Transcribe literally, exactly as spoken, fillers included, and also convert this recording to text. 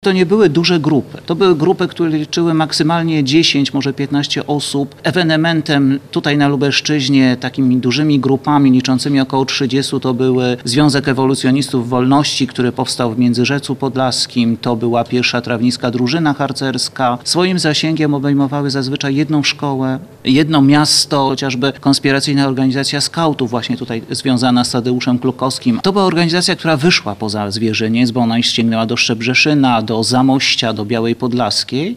To nie były duże grupy. To były grupy, które liczyły maksymalnie dziesięć, może piętnaście osób. Ewenementem tutaj na Lubelszczyźnie takimi dużymi grupami liczącymi około trzydziestu to były Związek Ewolucjonistów Wolności, który powstał w Międzyrzecu Podlaskim. To była pierwsza trawnicka drużyna harcerska. Swoim zasięgiem obejmowały zazwyczaj jedną szkołę, jedno miasto, chociażby konspiracyjna organizacja skautów właśnie tutaj związana z Tadeuszem Klukowskim. To była organizacja, która wyszła poza Zwierzyniec, bo ona sięgnęła do Szczebrzeszyna, do Zamościa, do Białej Podlaskiej